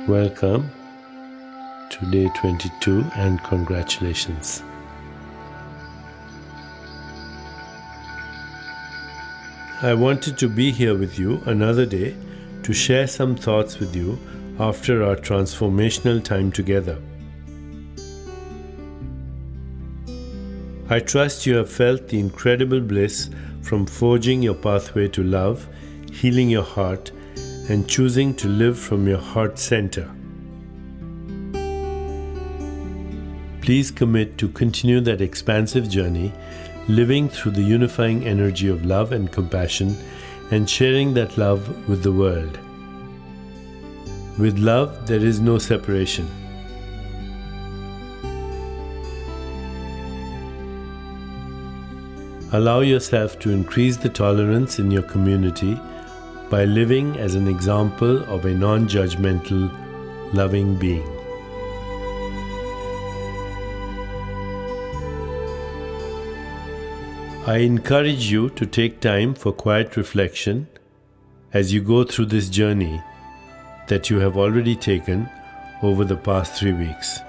Welcome to day 22 and congratulations. I wanted to be here with you another day to share some thoughts with you after our transformational time together. I trust you have felt the incredible bliss from forging your pathway to love, healing your heart, and choosing to live from your heart center. Please commit to continue that expansive journey, living through the unifying energy of love and compassion, and sharing that love with the world. With love, there is no separation. Allow yourself to increase the tolerance in your community by living as an example of a non-judgmental, loving being. I encourage you to take time for quiet reflection as you go through this journey that you have already taken over the past 3 weeks.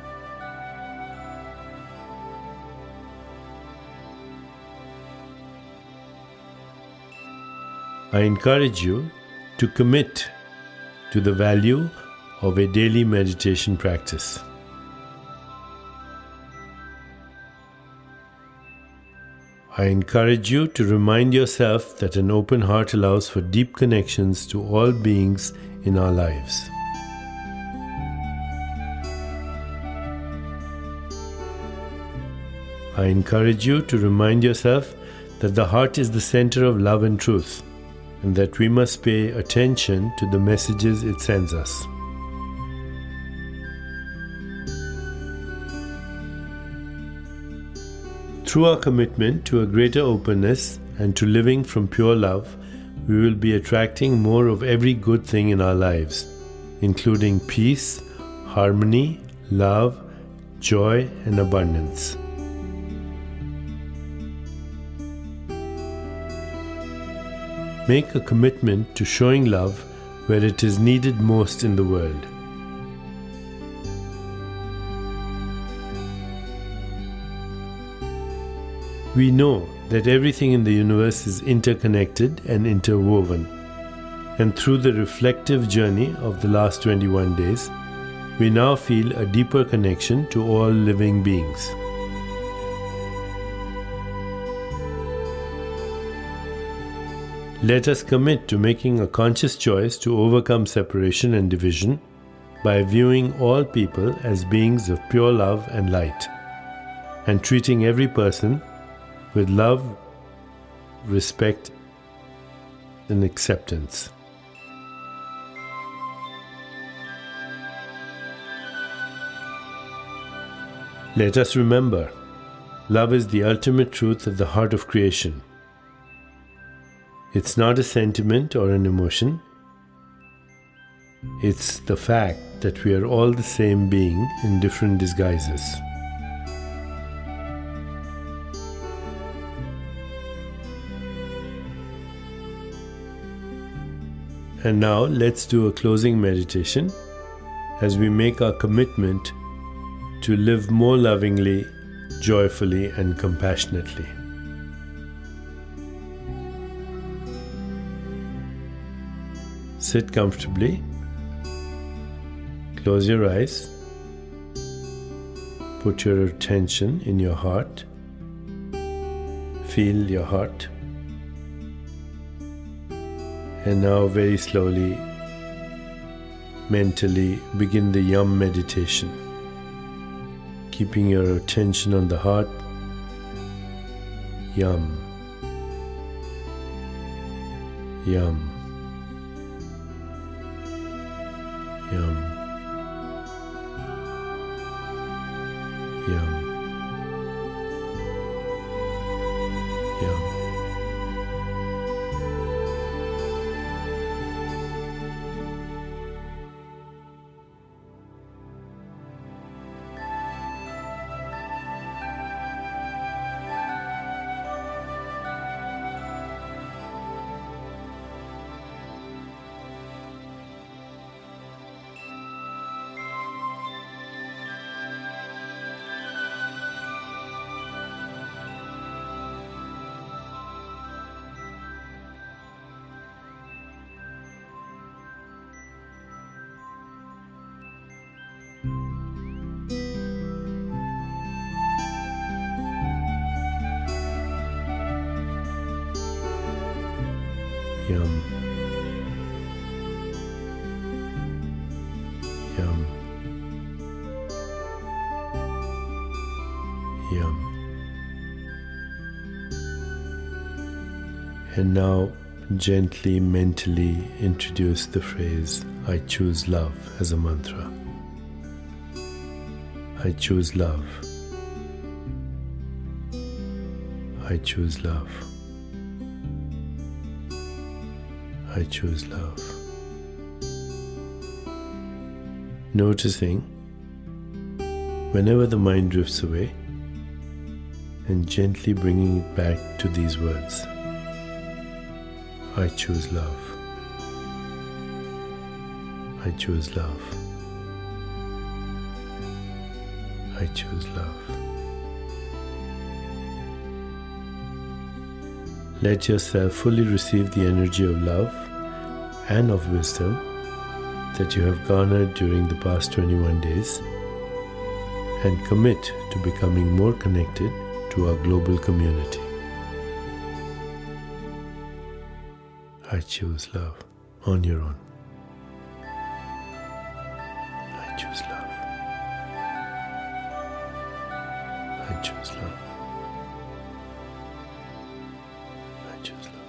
I encourage you to commit to the value of a daily meditation practice. I encourage you to remind yourself that an open heart allows for deep connections to all beings in our lives. I encourage you to remind yourself that the heart is the center of love and truth, and that we must pay attention to the messages it sends us. Through our commitment to a greater openness and to living from pure love, we will be attracting more of every good thing in our lives, including peace, harmony, love, joy, and abundance. Make a commitment to showing love where it is needed most in the world. We know that everything in the universe is interconnected and interwoven, and through the reflective journey of the last 21 days, we now feel a deeper connection to all living beings. Let us commit to making a conscious choice to overcome separation and division by viewing all people as beings of pure love and light, and treating every person with love, respect, and acceptance. Let us remember, love is the ultimate truth of the heart of creation. It's not a sentiment or an emotion. It's the fact that we are all the same being in different disguises. And now let's do a closing meditation as we make our commitment to live more lovingly, joyfully, and compassionately. Sit comfortably, close your eyes, put your attention in your heart, feel your heart, and now very slowly, mentally begin the Yum meditation, keeping your attention on the heart. Yum, Yum, Yum, Yum, Yum. Yum. Yum. Yum. And now gently, mentally introduce the phrase, I choose love, as a mantra. I choose love. I choose love. I choose love. Noticing whenever the mind drifts away and gently bringing it back to these words. I choose love. I choose love. I choose love. Let yourself fully receive the energy of love and of wisdom that you have garnered during the past 21 days and commit to becoming more connected to our global community. I choose love on your own. I choose love. I choose love. I choose love.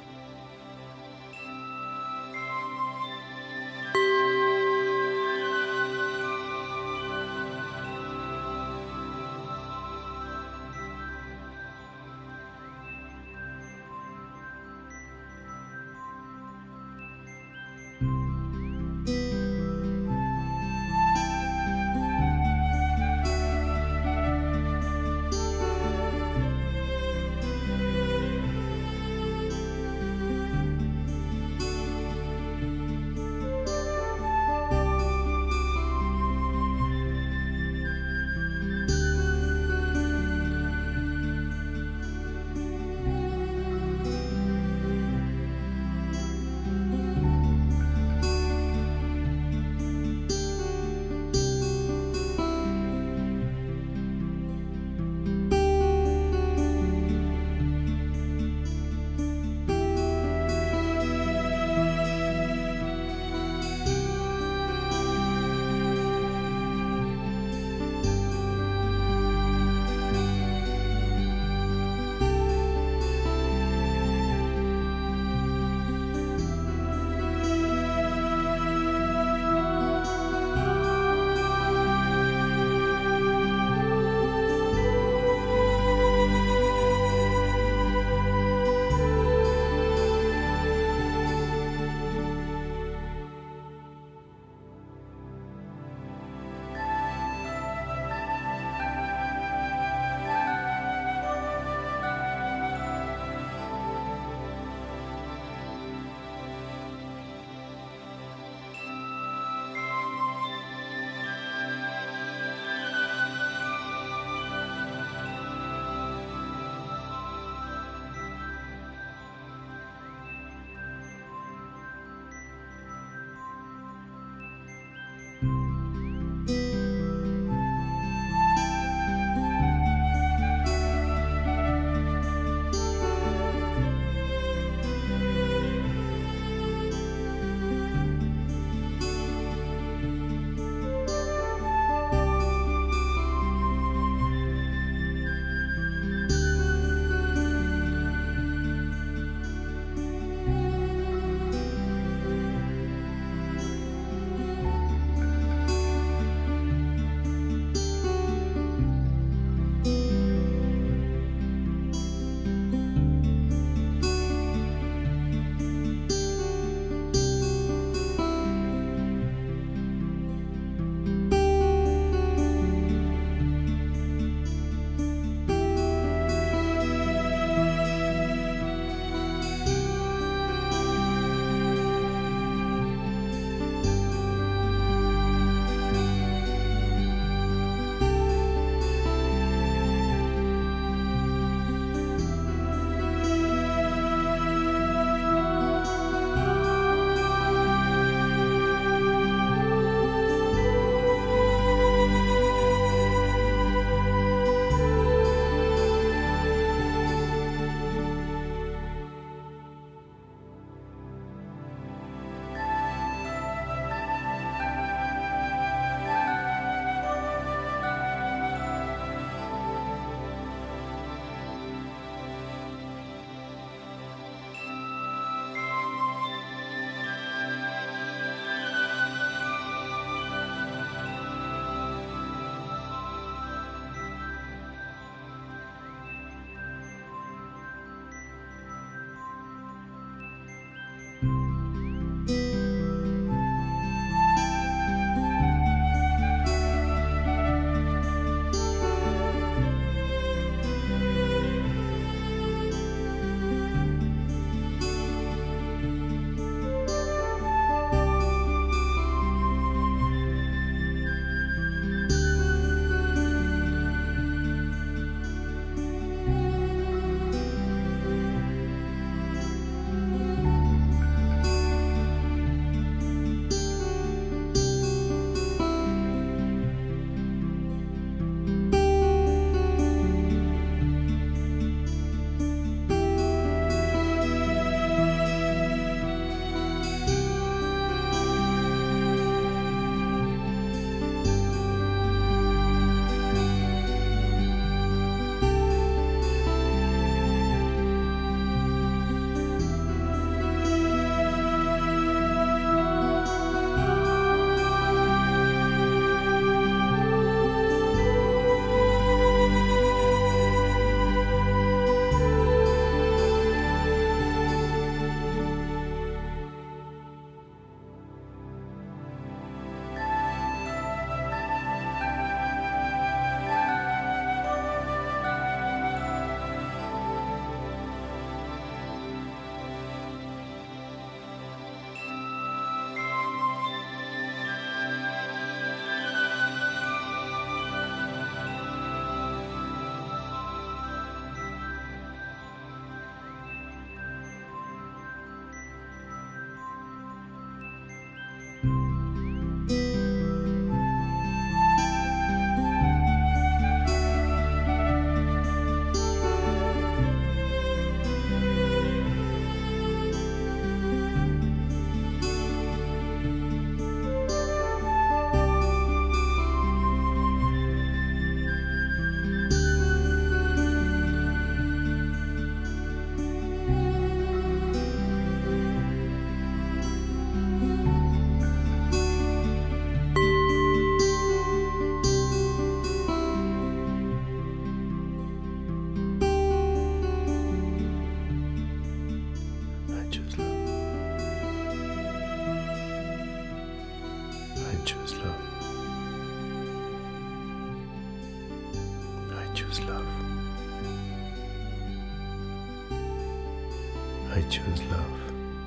I choose love.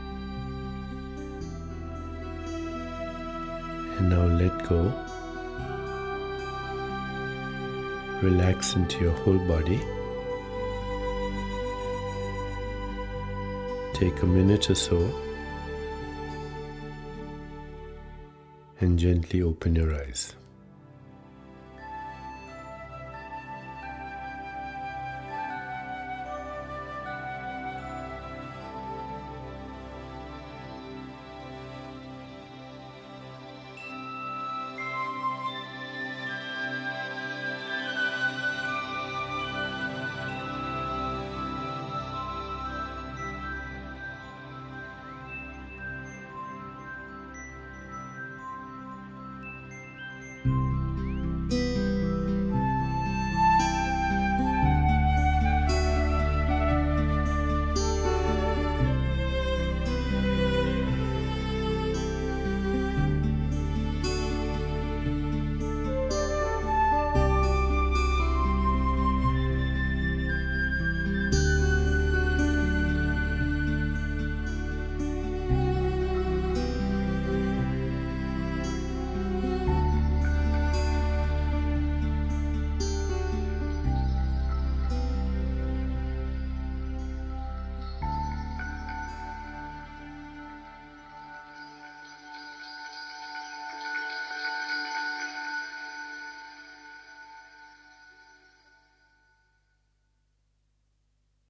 And now let go. Relax into your whole body. Take a minute or so and gently open your eyes.